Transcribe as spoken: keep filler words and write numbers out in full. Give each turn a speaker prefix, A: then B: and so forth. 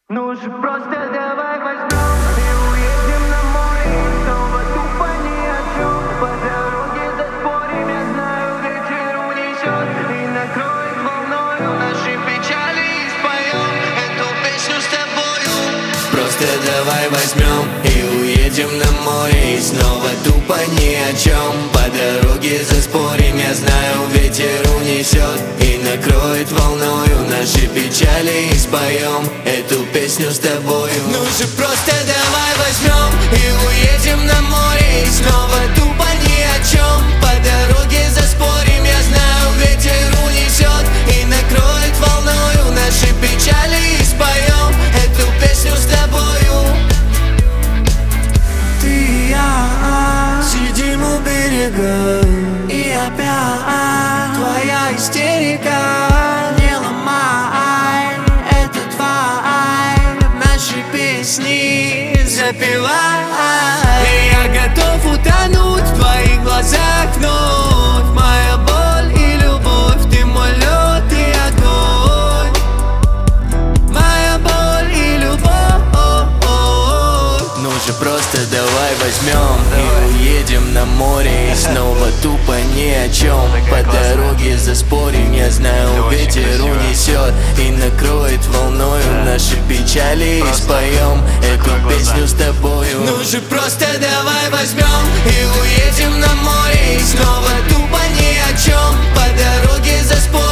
A: Ну же просто давай возьмем и уедем на море. Снова тупо ни о чем. По дороге заспорим, я знаю, ветер унесет и накроет волною наши печали, и споем эту песню с тобою.
B: Просто давай возьмем и уедем на море. И снова тупо ни о чем. По дороге заспорим, я знаю, ветер унесет и накроет волною наши печали, и споем эту песню с тобою. Ну же просто давай возьмем и уедем на море. И снова тупо ни о чем. По дороге заспорим, я знаю, ветер унесет и накроет волною наши печали, и споем эту песню с тобою.
A: Ты и я сидим у берега, и опять твоя истерика. Не ломай этот вайб, наши песни запевай.
B: И я готов утонуть в твоих глазах вновь. Моя боль и любовь, ты мой лед и огонь. Моя боль и любовь. Ну же просто давай возьмем и уедем на море. И снова тупо ни о чем. По дороге заспорим, я знаю, ветер унесет и накроет волною наши печали, и споем эту песню с тобою. Ну же просто давай возьмем и уедем на море. И снова тупо ни о чем. По дороге заспорим.